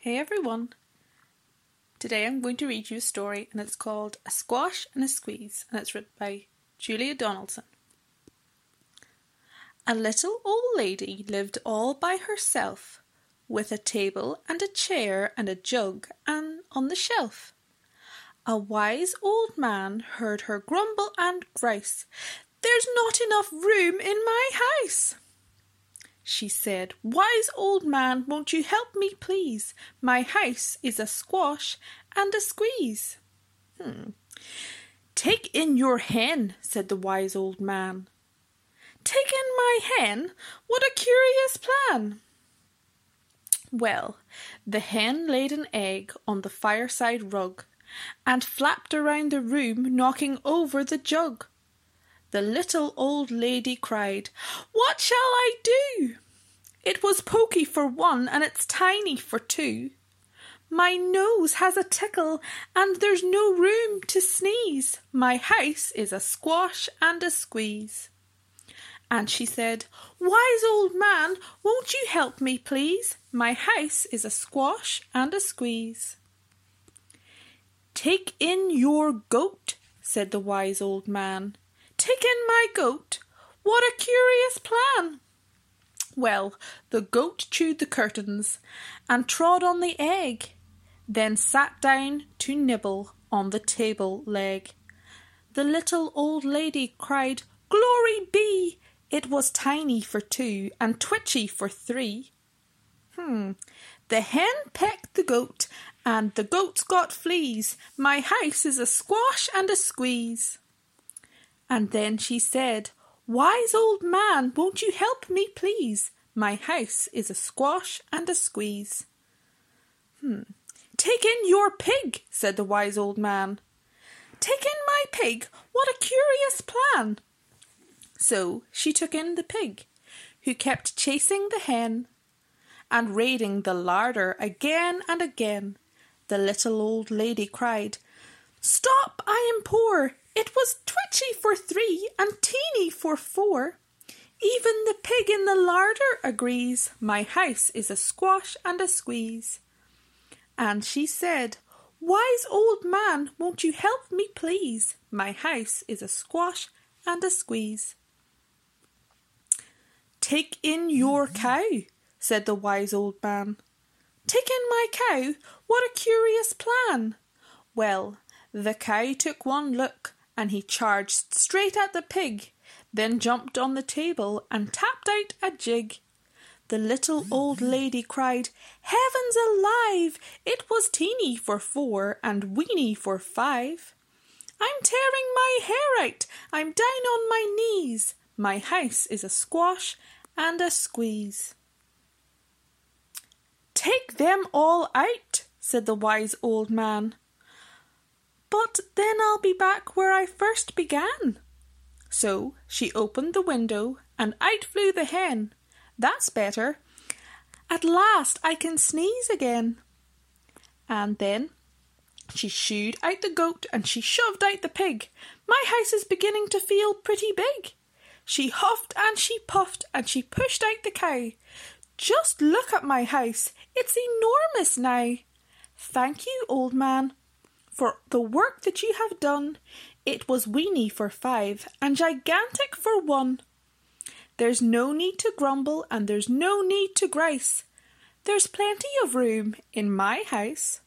Hey everyone! Today I'm going to read you a story and it's called A Squash and a Squeeze and it's written by Julia Donaldson. A little old lady lived all by herself with a table and a chair and a jug and on the shelf. A wise old man heard her grumble and grouse, "There's not enough room in my house." She said, "Wise old man, won't you help me please? My house is a squash and a squeeze." "Take in your hen," said the wise old man. "Take in my hen? What a curious plan!" Well, the hen laid an egg on the fireside rug and flapped around the room, knocking over the jug. The little old lady cried, "What shall I do? It was pokey for one and it's tiny for two. My nose has a tickle and there's no room to sneeze. My house is a squash and a squeeze." And she said, "Wise old man, won't you help me please? My house is a squash and a squeeze." "Take in your goat," said the wise old man. "Take in my goat? What a curious plan!" Well, the goat chewed the curtains and trod on the egg, then sat down to nibble on the table leg. The little old lady cried, "Glory be! It was tiny for two and twitchy for three." The hen pecked the goat and the goat's got fleas. My house is a squash and a squeeze. And then she said, "Wise old man, won't you help me please? My house is a squash and a squeeze." "Take in your pig," said the wise old man. "Take in my pig? What a curious plan!" So she took in the pig, who kept chasing the hen and raiding the larder again and again. The little old lady cried, "Stop, I implore! It was twitchy for three and teeny for four. Even the pig in the larder agrees. My house is a squash and a squeeze." And she said, "Wise old man, won't you help me please? My house is a squash and a squeeze." "Take in your cow," said the wise old man. "Take in my cow? What a curious plan!" Well, the cow took one look and he charged straight at the pig, then jumped on the table and tapped out a jig. The little old lady cried, "Heavens alive! It was teeny for four and weeny for five. I'm tearing my hair out, I'm down on my knees. My house is a squash and a squeeze." "Take them all out," said the wise old man. "But then I'll be back where I first began." So she opened the window and out flew the hen. "That's better. At last I can sneeze again." And then she shooed out the goat and she shoved out the pig. "My house is beginning to feel pretty big." She huffed and she puffed and she pushed out the cow. "Just look at my house. It's enormous now." "Thank you, old man, for the work that you have done. It was weeny for five and gigantic for one. There's no need to grumble and there's no need to grouse. There's plenty of room in my house."